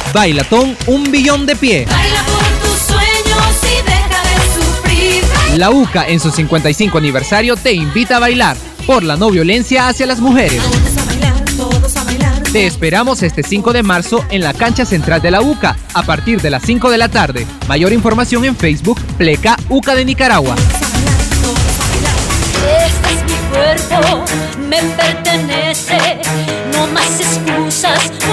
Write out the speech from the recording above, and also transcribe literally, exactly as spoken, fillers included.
Bailatón Un Billón de Pie. Baila por tus sueños y deja de sufrir. La U C A en su cincuenta y cinco aniversario te invita a bailar por la no violencia hacia las mujeres. Todos a bailar, todos a bailar. Te esperamos este cinco de marzo en la cancha central de la U C A a partir de las cinco de la tarde. Mayor información en Facebook, Pleca U C A de Nicaragua. Este es mi cuerpo, me pertenece, no más excusas.